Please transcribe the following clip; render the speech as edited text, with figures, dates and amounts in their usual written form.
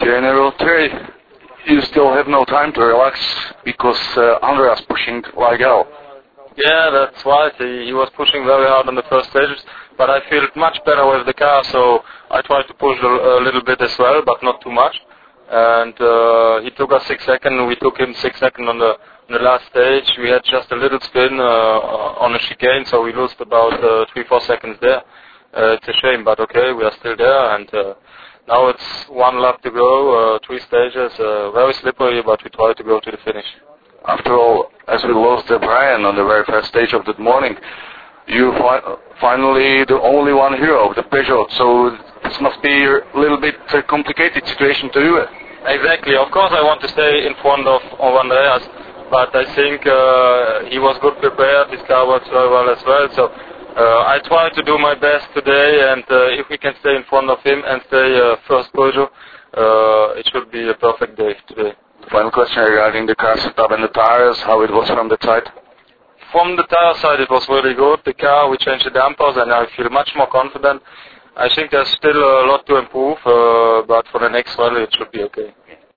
Okay, in row 3, you still have no time to relax because Andreas pushing like hell. Yeah, that's right. He was pushing very hard on the first stages, but I feel much better with the car, so I tried to push a little bit as well, but not too much. And he took us 6 seconds. We took him 6 seconds on the last stage. We had just a little spin on a chicane, so we lost about 3-4 seconds there. It's a shame, but okay, we are still there, and now it's 1 lap to go, 3 stages, very slippery, but we try to go to the finish. After all, as we lost Brian on the very first stage of that morning, you finally the only one hero of the Peugeot, so this must be a little bit complicated situation to do. Exactly. Of course I want to stay in front of Andreas, but I think he was good prepared, his car works very well as well, so I try to do my best today, and if we can stay in front of him and stay first Peugeot, it should be a perfect day today. Final question regarding the car setup and the tires, how it was from the side? From the tire side it was really good. The car, we changed the dampers and I feel much more confident. I think there's still a lot to improve, but for the next rally it should be okay.